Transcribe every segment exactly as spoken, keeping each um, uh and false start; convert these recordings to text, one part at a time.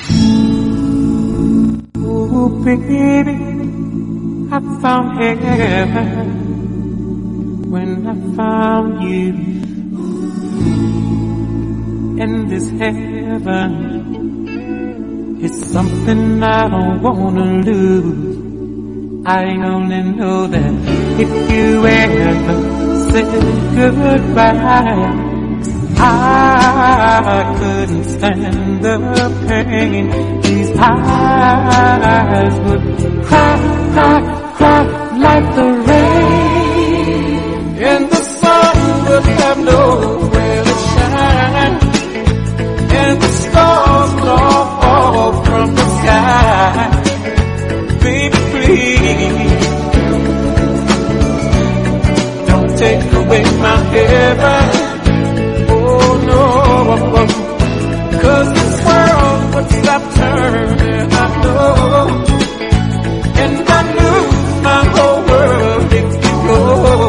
Ooh, baby, I found heaven when I found you. And this heaven is something I don't wanna lose. I only know that if you ever said goodbye, I couldn't stand the pain. These eyes would cry, cry, cry like the rain, and the sun would have nowhere to shine, and the stars would all fall from the sky. Baby, please, don't take away my heaven. Cause this world would stop turning, I know, and I lose my whole world if you go.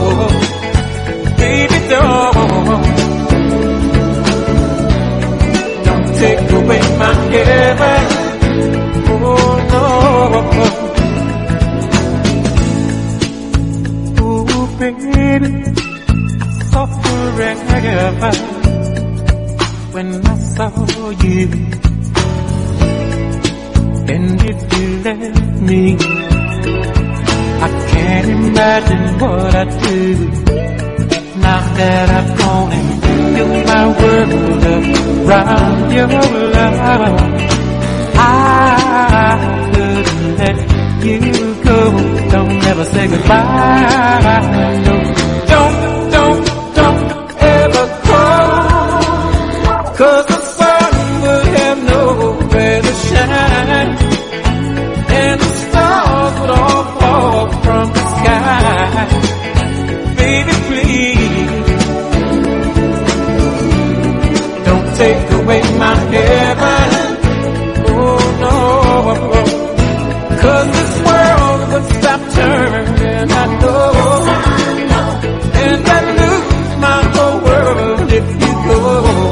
Baby, don't, don't take away my heaven. Oh no. Ooh, baby, I saw forever when I saw you, and if you left me, I can't imagine what I'd do. Now that I've gone and built my world around your love, I couldn't let you go. Don't ever say goodbye, no. Don't, don't, don't ever go. Cause the sun will have nowhere to shine, and the stars would all fall from the sky. Baby, please, don't take away my heaven. Oh no, cause this world would stop turning, I know, and I'd lose my whole world if you go.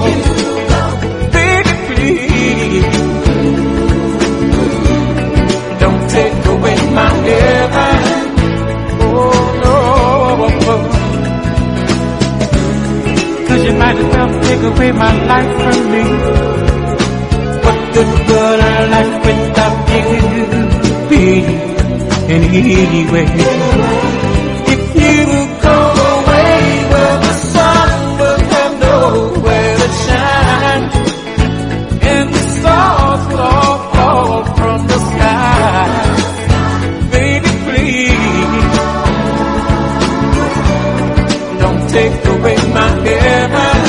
Cause you might as well take away my life from me. What good would a life without you be? Anyway, if you go away, well, the sun will have nowhere to shine, and the stars will all fall from the sky. Baby, please, don't take away my heaven.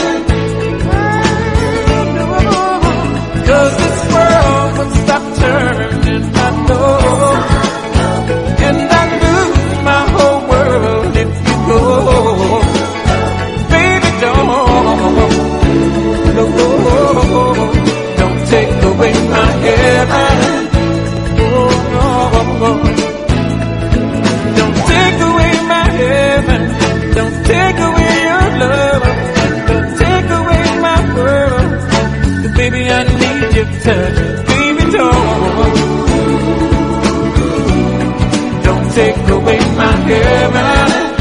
Cause this world would stop turning, I know, and I lose my whole world if you go. Baby, don't, no, don't take away my heaven. Oh no, don't take away my heaven. Don't take away your love. Don't take away my world. 'Cause baby, I need your touch. Baby, don't, don't take away my heaven.